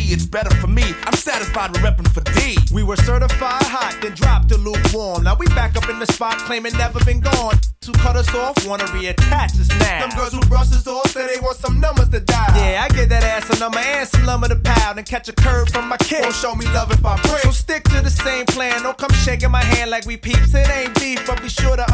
it's better for me. I'm satisfied with reppin' for D. We were certified hot, then dropped to lukewarm. Now we back up in the spot, claiming never been gone. Who cut us off, wanna reattach us now. Them girls who brush us off say they want some numbers to dial. Yeah, I give that ass a number and some lumber to pound and catch a curve from my kick. Won't show me love if I break. So stick to the same plan. Don't come shaking my hand like we peeps. It ain't beef, but be sure to